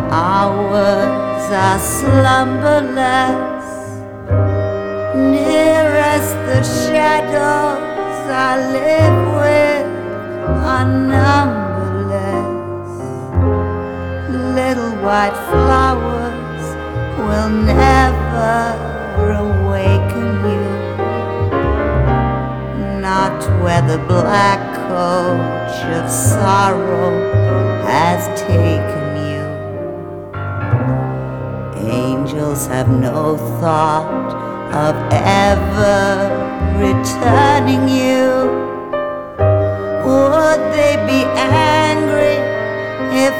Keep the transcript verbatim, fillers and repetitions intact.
Hours are slumberless, nearest the shadows I live with are numberless. Little white flowers will never awaken you, not where the black coach of sorrow has taken you. Angels have no thought of ever returning you. Would they be angry if